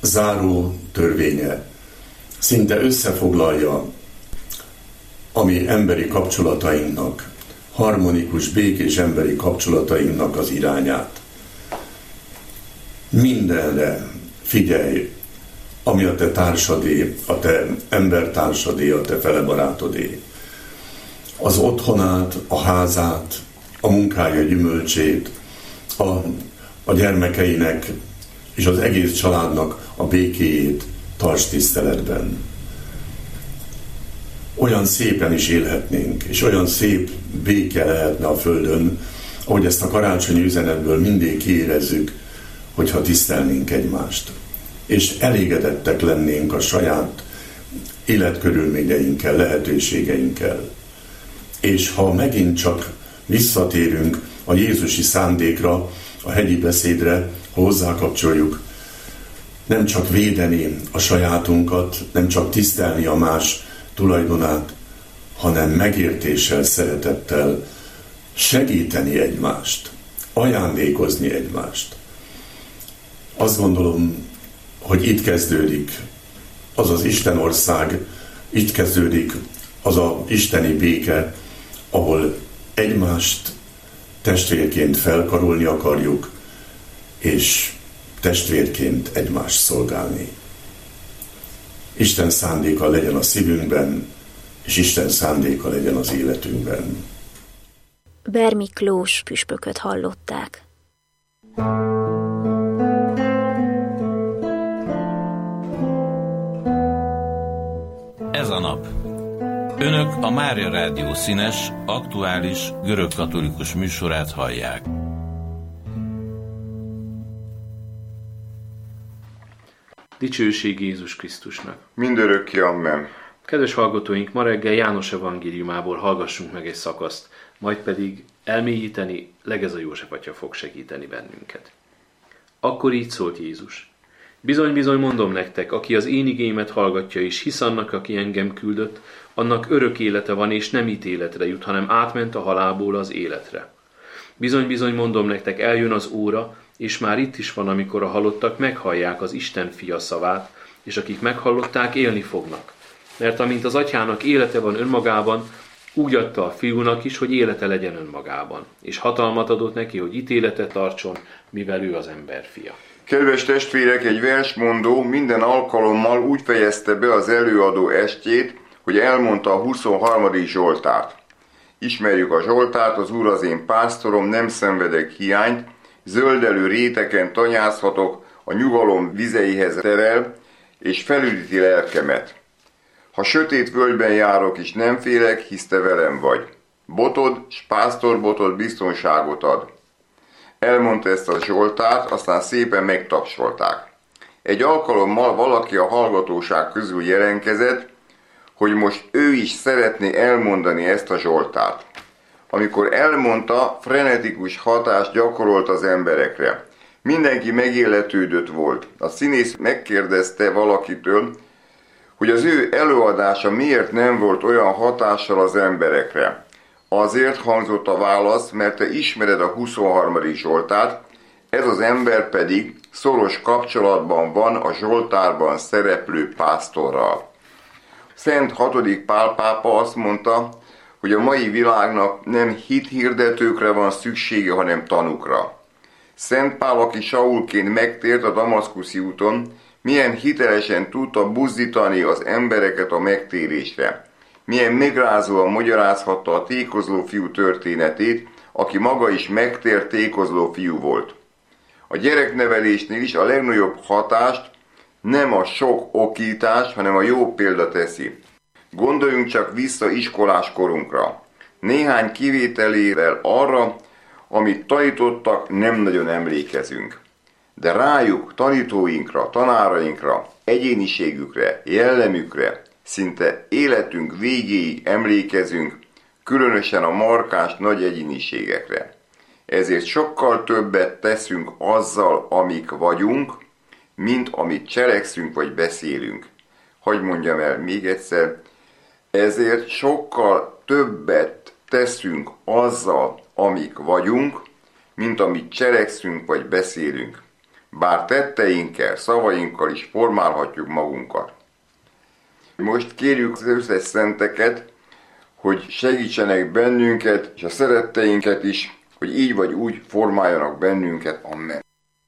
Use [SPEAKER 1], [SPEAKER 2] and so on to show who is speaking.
[SPEAKER 1] záró törvénye szinte összefoglalja a mi emberi kapcsolatainknak, harmonikus, békés emberi kapcsolatainknak az irányát. Mindenre figyelj, ami a te társadé, a te embertársadé, a te felebarátodé. Az otthonát, a házát, a munkája gyümölcsét, a gyermekeinek és az egész családnak a békéjét tarts tiszteletben. Olyan szépen is élhetnénk, és olyan szép béke lehetne a Földön, ahogy ezt a karácsonyi üzenetből mindig kiérezzük, hogyha tisztelnénk egymást. És elégedettek lennénk a saját életkörülményeinkkel, lehetőségeinkkel. És ha megint csak visszatérünk a jézusi szándékra, a hegyi beszédre, ha hozzákapcsoljuk, nem csak védeni a sajátunkat, nem csak tisztelni a más tulajdonát, hanem megértéssel, szeretettel segíteni egymást, ajándékozni egymást. Azt gondolom, hogy itt kezdődik az az Istenország, itt kezdődik az az isteni béke, ahol egymást testvérként felkarolni akarjuk, és testvérként egymást szolgálni. Isten szándéka legyen a szívünkben, és Isten szándéka legyen az életünkben.
[SPEAKER 2] Ber Miklós püspököt hallották.
[SPEAKER 3] Ez a nap. Önök a Mária Rádió színes, aktuális, görögkatolikus műsorát hallják.
[SPEAKER 4] Dicsőség Jézus Krisztusnak.
[SPEAKER 5] Mindörökké, amen.
[SPEAKER 4] Kedves hallgatóink, ma reggel János evangéliumából hallgassunk meg egy szakaszt, majd pedig elmélyíteni Legeza József atya fog segíteni bennünket. Akkor így szólt Jézus. Bizony-bizony mondom nektek, aki az én igémet hallgatja és hisz annak, aki engem küldött, annak örök élete van és nem ítéletre jut, hanem átment a halálból az életre. Bizony-bizony mondom nektek, eljön az óra, és már itt is van, amikor a halottak meghallják az Isten fia szavát, és akik meghallották, élni fognak. Mert amint az atyának élete van önmagában, úgy adta a fiúnak is, hogy élete legyen önmagában, és hatalmat adott neki, hogy ítéletet tartson, mivel ő az ember fia.
[SPEAKER 5] Kedves testvérek, egy versmondó minden alkalommal úgy fejezte be az előadó estjét, hogy elmondta a 23. Zsoltárt. Ismerjük a Zsoltárt, az Úr az én pásztorom, nem szenvedek hiányt, zöldelő réteken tanyázhatok, a nyugalom vizeihez terel, és felüdíti lelkemet. Ha sötét völgyben járok is nem félek, hisz te velem vagy. Botod, s pásztorbotod biztonságot ad. Elmondta ezt a Zsoltárt, aztán szépen megtapsolták. Egy alkalommal valaki a hallgatóság közül jelentkezett, hogy most ő is szeretné elmondani ezt a Zsoltárt. Amikor elmondta, frenetikus hatást gyakorolt az emberekre. Mindenki megilletődött volt. A színész megkérdezte valakitől, hogy az ő előadása miért nem volt olyan hatással az emberekre. Azért hangzott a válasz, mert te ismered a 23. Zsoltárt, ez az ember pedig szoros kapcsolatban van a Zsoltárban szereplő pásztorral. Szent 6. Pál pápa azt mondta, hogy a mai világnak nem hithirdetőkre van szüksége, hanem tanúkra. Szent Pál, aki Saulként megtért a damaszkuszi úton, milyen hitelesen tudta buzdítani az embereket a megtérésre. Milyen megrázóan magyarázhatta a tékozló fiú történetét, aki maga is megtért tékozló fiú volt. A gyereknevelésnél is a legnagyobb hatást nem a sok okítás, hanem a jó példa teszi. Gondoljunk csak vissza iskolás korunkra. Néhány kivételével arra, amit tanítottak, nem nagyon emlékezünk. De rájuk, tanítóinkra, tanárainkra, egyéniségükre, jellemükre, szinte életünk végéig emlékezünk, különösen a markáns nagy egyéniségekre. Ezért sokkal többet teszünk azzal, amik vagyunk, mint amit cselekszünk vagy beszélünk. Hadd mondjam el még egyszer, ezért sokkal többet teszünk azzal, amik vagyunk, mint amit cselekszünk vagy beszélünk. bár tetteinkkel, szavainkkal is formálhatjuk magunkat. Most kérjük az összes szenteket, hogy segítsenek bennünket, és a szeretteinket is, hogy így vagy úgy formáljanak bennünket. Amen.